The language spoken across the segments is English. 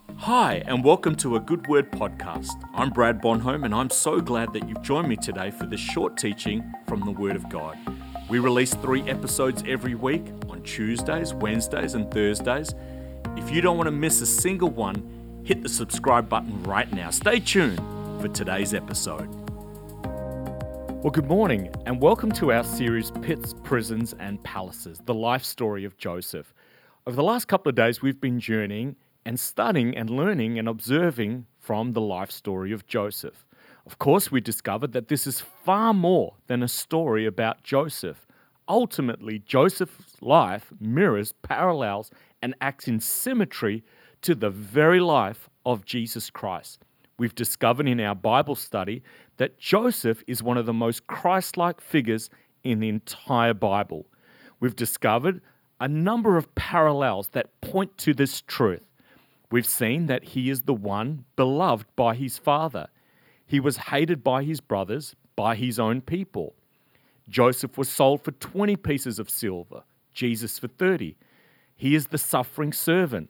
Hi, and welcome to a Good Word podcast. I'm Brad Bonholm, and I'm so glad that you've joined me today for this short teaching from the Word of God. We release 3 episodes every week on Tuesdays, Wednesdays, and Thursdays. If you don't want to miss a single one, hit the subscribe button right now. Stay tuned for today's episode. Well, good morning, and welcome to our series, Pits, Prisons, and Palaces, the life story of Joseph. Over the last couple of days, we've been journeying and studying and learning and observing from the life story of Joseph. Of course, we discovered that this is far more than a story about Joseph. Ultimately, Joseph's life mirrors, parallels, and acts in symmetry to the very life of Jesus Christ. We've discovered in our Bible study that Joseph is one of the most Christ-like figures in the entire Bible. We've discovered a number of parallels that point to this truth. We've seen that he is the one beloved by his father. He was hated by his brothers, by his own people. Joseph was sold for 20 pieces of silver, Jesus for 30. He is the suffering servant.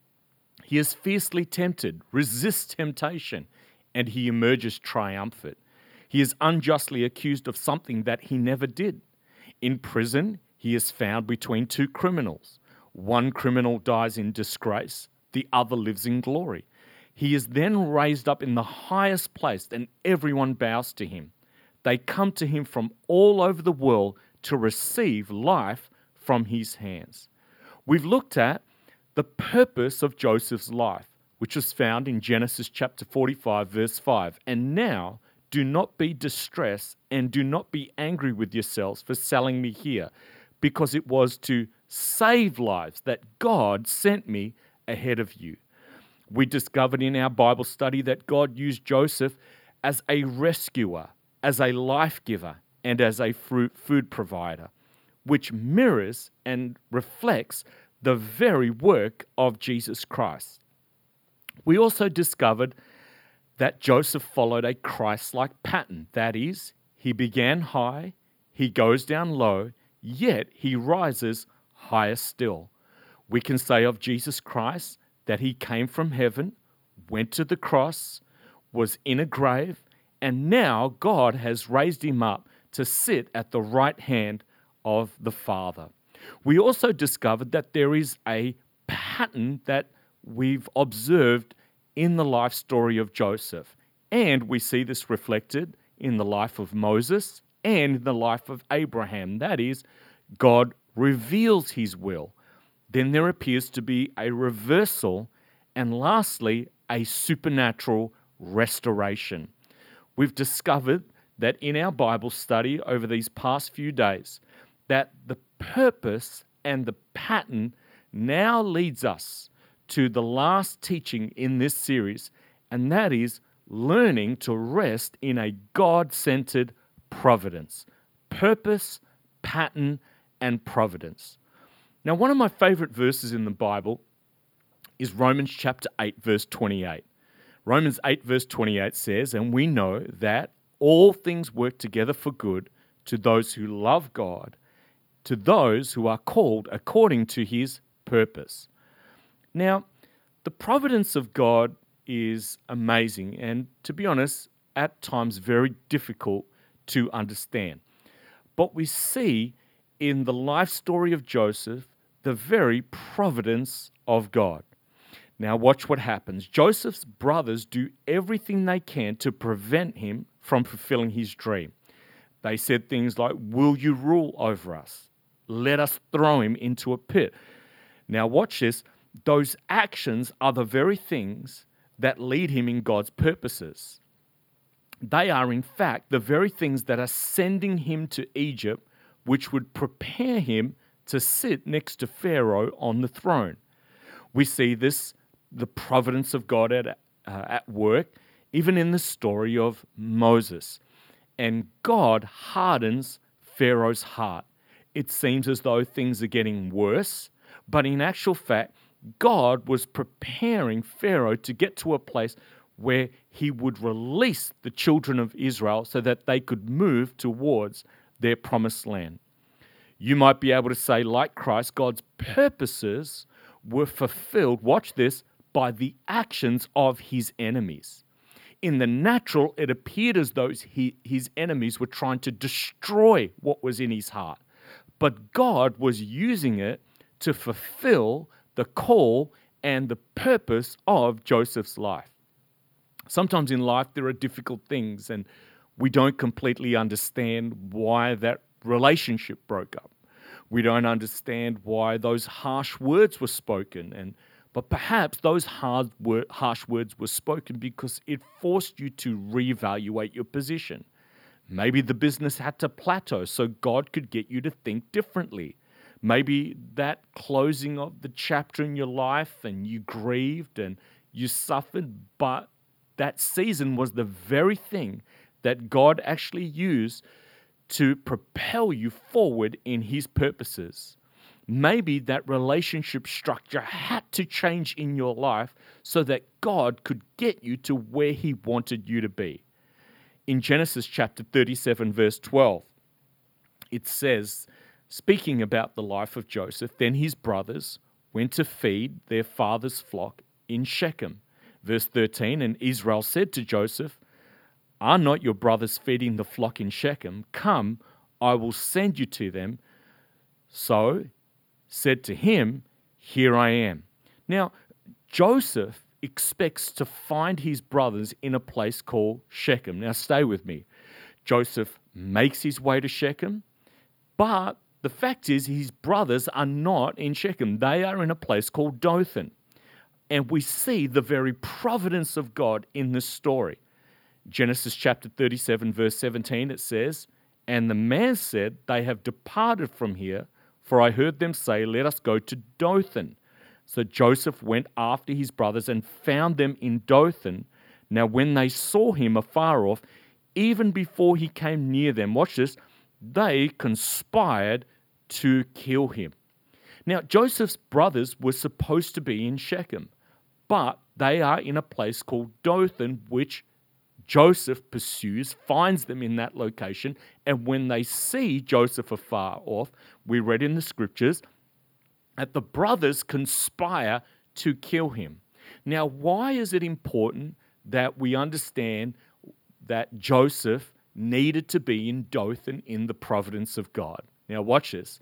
He is fiercely tempted, resists temptation, and he emerges triumphant. He is unjustly accused of something that he never did. In prison, he is found between 2 criminals. One criminal dies in disgrace. The other lives in glory. He is then raised up in the highest place, and everyone bows to him. They come to him from all over the world to receive life from his hands. We've looked at the purpose of Joseph's life, which is found in Genesis chapter 45, verse 5. And now, do not be distressed and do not be angry with yourselves for selling me here, because it was to save lives that God sent me ahead of you. We discovered in our Bible study that God used Joseph as a rescuer, as a life giver, and as a food provider, which mirrors and reflects the very work of Jesus Christ. We also discovered that Joseph followed a Christ-like pattern. That is, he began high, he goes down low, yet he rises higher still. We can say of Jesus Christ that he came from heaven, went to the cross, was in a grave, and now God has raised him up to sit at the right hand of the Father. We also discovered that there is a pattern that we've observed in the life story of Joseph, and we see this reflected in the life of Moses and in the life of Abraham. That is, God reveals his will. Then there appears to be a reversal, and lastly, a supernatural restoration. We've discovered that in our Bible study over these past few days, that the purpose and the pattern now leads us to the last teaching in this series, and that is learning to rest in a God-centered providence. Purpose, pattern, and providence. Now, one of my favorite verses in the Bible is Romans chapter 8, verse 28. Romans 8, verse 28 says, and we know that all things work together for good to those who love God, to those who are called according to his purpose. Now, the providence of God is amazing and, to be honest, at times very difficult to understand. But we see in the life story of Joseph the very providence of God. Now watch what happens. Joseph's brothers do everything they can to prevent him from fulfilling his dream. They said things like, will you rule over us? Let us throw him into a pit. Now watch this. Those actions are the very things that lead him in God's purposes. They are, in fact, the very things that are sending him to Egypt, which would prepare him to sit next to Pharaoh on the throne. We see this, the providence of God at work, even in the story of Moses. And God hardens Pharaoh's heart. It seems as though things are getting worse, but in actual fact, God was preparing Pharaoh to get to a place where he would release the children of Israel so that they could move towards their promised land. You might be able to say, like Christ, God's purposes were fulfilled, watch this, by the actions of his enemies. In the natural, it appeared as though his enemies were trying to destroy what was in his heart. But God was using it to fulfill the call and the purpose of Joseph's life. Sometimes in life there are difficult things and we don't completely understand why that relationship broke up. We don't understand why those harsh words were spoken, but perhaps those harsh words were spoken because it forced you to reevaluate your position. Maybe the business had to plateau so God could get you to think differently. Maybe that closing of the chapter in your life and you grieved and you suffered, but that season was the very thing that God actually used to propel you forward in his purposes. Maybe that relationship structure had to change in your life so that God could get you to where he wanted you to be. In Genesis chapter 37, verse 12, it says, speaking about the life of Joseph, then his brothers went to feed their father's flock in Shechem. Verse 13, and Israel said to Joseph, are not your brothers feeding the flock in Shechem? Come, I will send you to them. So said to him, here I am. Now, Joseph expects to find his brothers in a place called Shechem. Now, stay with me. Joseph makes his way to Shechem, but the fact is his brothers are not in Shechem. They are in a place called Dothan. And we see the very providence of God in this story. Genesis chapter 37, verse 17, it says, and the man said, they have departed from here, for I heard them say, let us go to Dothan. So Joseph went after his brothers and found them in Dothan. Now when they saw him afar off, even before he came near them, watch this, they conspired to kill him. Now Joseph's brothers were supposed to be in Shechem, but they are in a place called Dothan, which Joseph pursues, finds them in that location, and when they see Joseph afar off, we read in the scriptures that the brothers conspire to kill him. Now, why is it important that we understand that Joseph needed to be in Dothan in the providence of God? Now, watch this.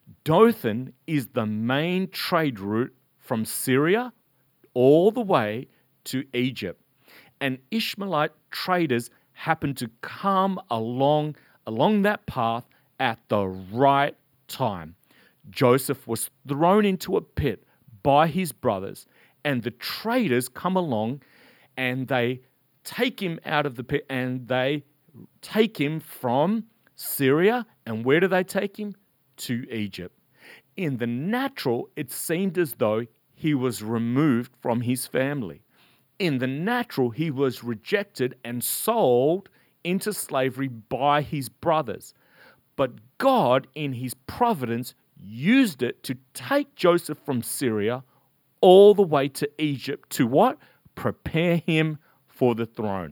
Dothan is the main trade route from Syria all the way to Egypt. And Ishmaelite traders happened to come along that path at the right time. Joseph was thrown into a pit by his brothers, and the traders come along and they take him out of the pit and they take him from Syria. And where do they take him? To Egypt. In the natural, it seemed as though he was removed from his family. In the natural, he was rejected and sold into slavery by his brothers. But God, in his providence, used it to take Joseph from Syria all the way to Egypt to what? Prepare him for the throne.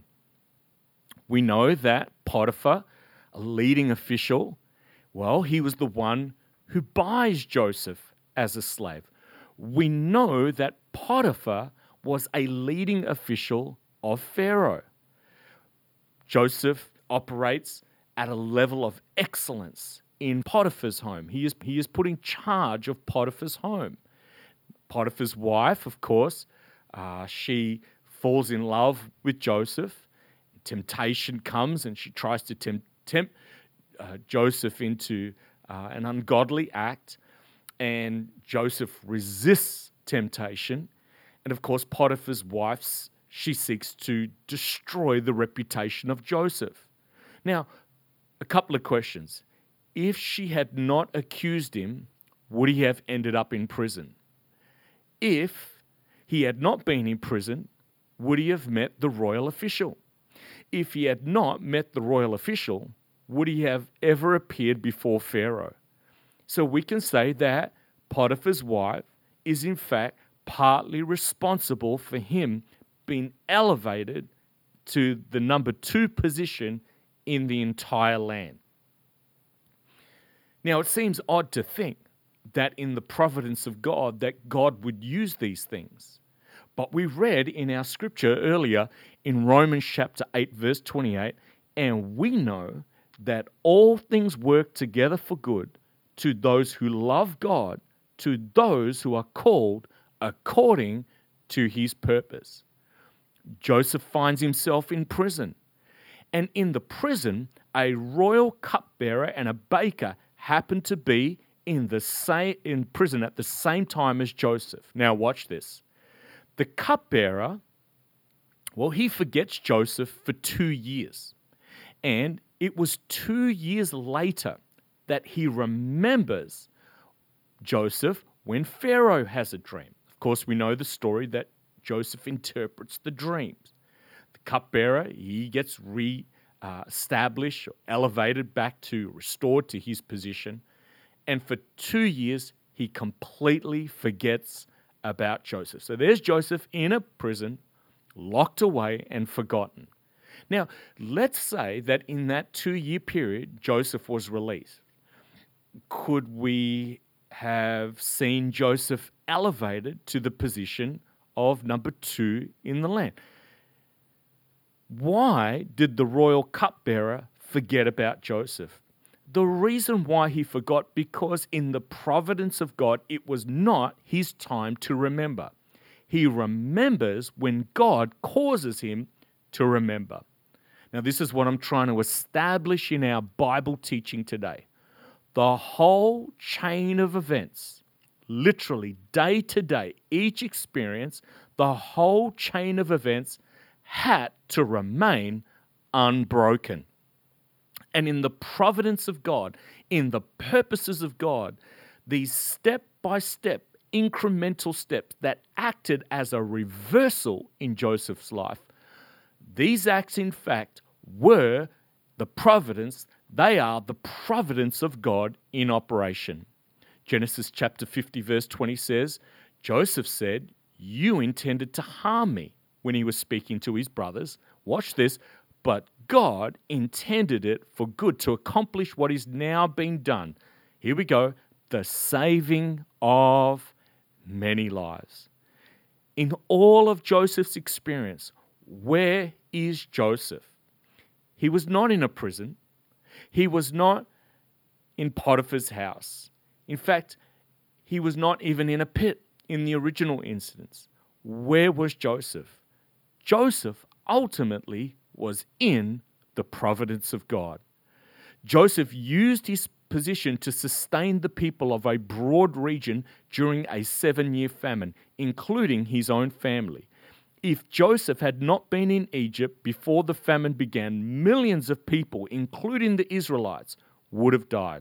We know that Potiphar, a leading official, well, he was the one who buys Joseph as a slave. We know that Potiphar was a leading official of Pharaoh. Joseph operates at a level of excellence in Potiphar's home. He is put in charge of Potiphar's home. Potiphar's wife, of course, she falls in love with Joseph. Temptation comes and she tries to tempt Joseph into an ungodly act, and Joseph resists temptation. And of course, Potiphar's wife, she seeks to destroy the reputation of Joseph. Now, a couple of questions. If she had not accused him, would he have ended up in prison? If he had not been in prison, would he have met the royal official? If he had not met the royal official, would he have ever appeared before Pharaoh? So we can say that Potiphar's wife is in fact partly responsible for him being elevated to the number 2 position in the entire land. Now, it seems odd to think that in the providence of God, that God would use these things. But we read in our scripture earlier in Romans chapter 8, verse 28, and we know that all things work together for good to those who love God, to those who are called according to his purpose. Joseph finds himself in prison. And in the prison, a royal cupbearer and a baker happen to be in prison at the same time as Joseph. Now watch this. The cupbearer, he forgets Joseph for 2 years. And it was 2 years later that he remembers Joseph when Pharaoh has a dream. Of course, we know the story that Joseph interprets the dreams. The cupbearer, he gets established, elevated back to, restored to his position. And for 2 years, he completely forgets about Joseph. So there's Joseph in a prison, locked away and forgotten. Now, let's say that in that 2-year period, Joseph was released. Could we have seen Joseph elevated to the position of number 2 in the land? Why did the royal cupbearer forget about Joseph? The reason why he forgot, because in the providence of God, it was not his time to remember. He remembers when God causes him to remember. Now, this is what I'm trying to establish in our Bible teaching today. The whole chain of events, literally day to day, each experience, the whole chain of events had to remain unbroken. And in the providence of God, in the purposes of God, these step-by-step, incremental steps that acted as a reversal in Joseph's life, these acts, in fact, were the providence. They are the providence of God in operation. Genesis chapter 50, verse 20 says, Joseph said, "You intended to harm me," when he was speaking to his brothers. Watch this. But God intended it for good to accomplish what is now being done. Here we go. The saving of many lives. In all of Joseph's experience, where is Joseph? He was not in a prison. He was not in Potiphar's house. In fact, he was not even in a pit in the original instance. Where was Joseph? Joseph ultimately was in the providence of God. Joseph used his position to sustain the people of a broad region during a 7-year famine, including his own family. If Joseph had not been in Egypt before the famine began, millions of people, including the Israelites, would have died.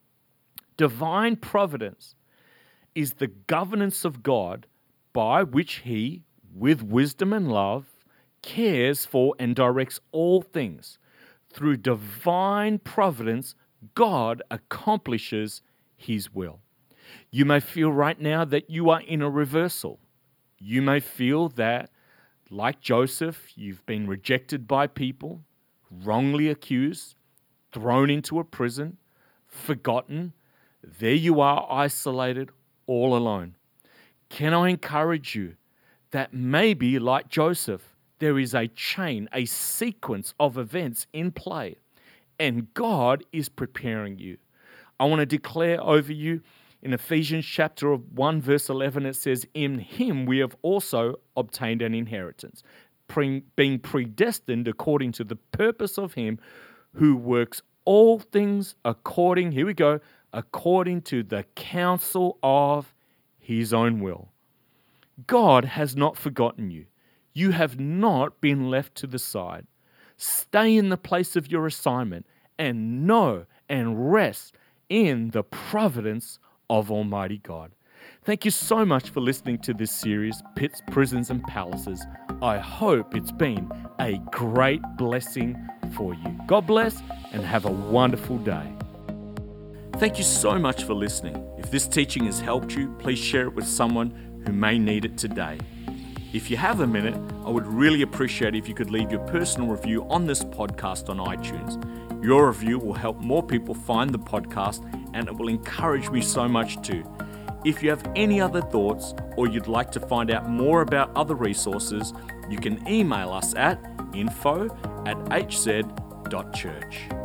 Divine providence is the governance of God by which he, with wisdom and love, cares for and directs all things. Through divine providence, God accomplishes his will. You may feel right now that you are in a reversal. You may feel that, like Joseph, you've been rejected by people, wrongly accused, thrown into a prison, forgotten. There you are, isolated, all alone. Can I encourage you that maybe, like Joseph, there is a chain, a sequence of events in play, and God is preparing you. I want to declare over you in Ephesians chapter 1, verse 11, it says, "In him we have also obtained an inheritance, being predestined according to the purpose of him who works all things according," here we go, "according to the counsel of his own will." God has not forgotten you. You have not been left to the side. Stay in the place of your assignment and know and rest in the providence of Almighty God. Thank you so much for listening to this series, Pits, Prisons and Palaces. I hope it's been a great blessing for you. God bless and have a wonderful day. Thank you so much for listening. If this teaching has helped you, please share it with someone who may need it today. If you have a minute, I would really appreciate it if you could leave your personal review on this podcast on iTunes. Your review will help more people find the podcast, and it will encourage me so much too. If you have any other thoughts or you'd like to find out more about other resources, you can email us at info@hz.church.